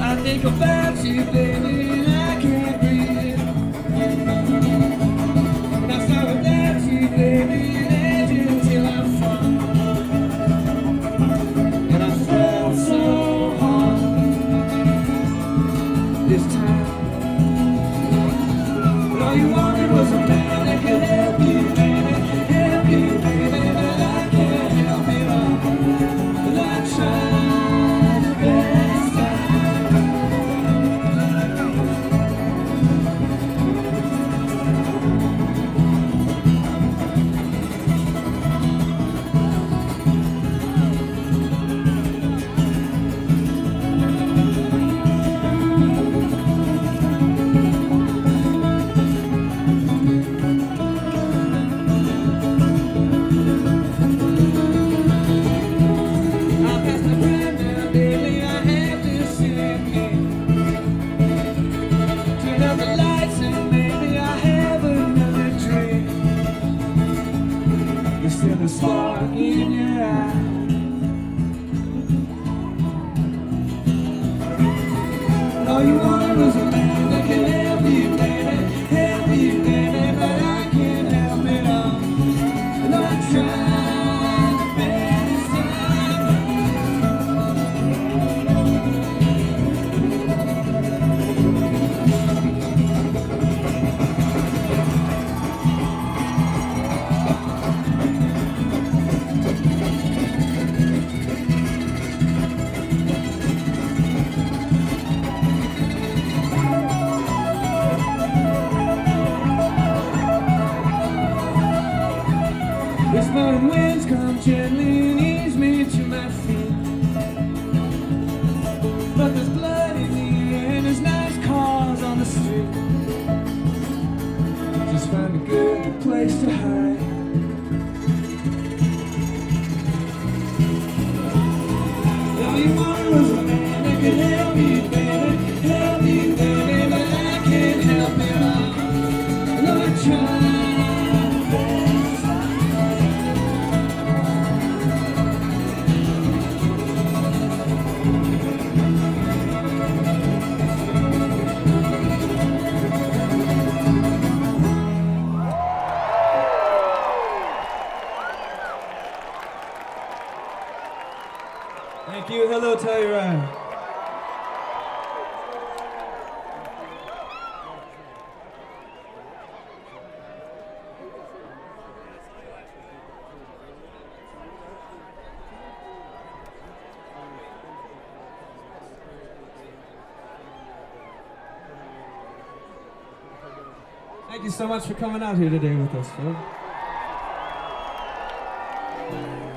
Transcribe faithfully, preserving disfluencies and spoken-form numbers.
I think about you, baby, and I can't breathe. When I start without you, baby, and edge until I fall. And I fell so hard this time. But all you wanted was a man that could help you, baby, help you, baby, but I can't help it all. But I tried the best time. Still a spark in your eye. All you wanted was a man that could help you, baby, help you, baby, but I can't help it all. And I tried the best This morning winds come gently and ease me to my feet. But there's blood in the air and there's nice cars on the street. Just find a good place to hide. All you wanted was a man that could help you, baby, help you, baby, but I can't help it all. And I tried. Thank you. Hello, Telluride. Thank you so much for coming out here today with us, Phil.